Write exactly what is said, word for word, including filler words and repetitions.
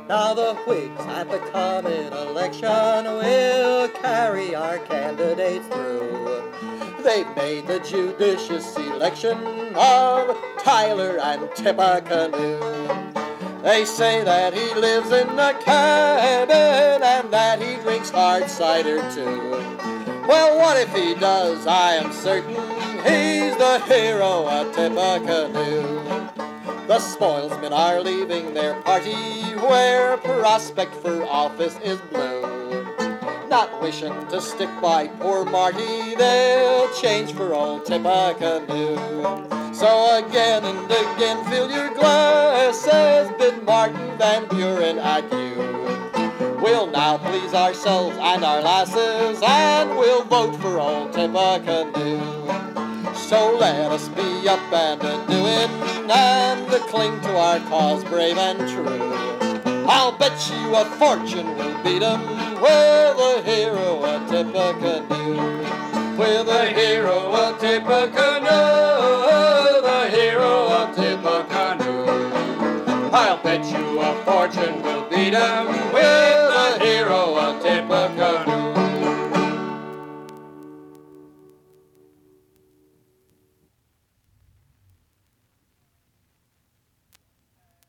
Now the Whigs at the coming election will carry our candidates through. They've made the judicious election of Tyler and Tippecanoe. They say that he lives in a cabin and that he drinks hard cider too. Well, what if he does? I am certain he's the hero of Tippecanoe. The spoilsmen are leaving their party where prospect for office is blue. Not wishing to stick by poor Marty, they'll change for old Tippecanoe. So again and again fill your glasses, bid Martin Van Buren adieu. We'll now please ourselves and our lasses, and we'll vote for old Tippecanoe. So let us be up and a-doing, and cling to our cause brave and true. I'll bet you a fortune we'll beat 'em with the hero of Tippecanoe. With the hero of Tippecanoe, the hero of Tippecanoe. I'll bet you a fortune we'll beat 'em with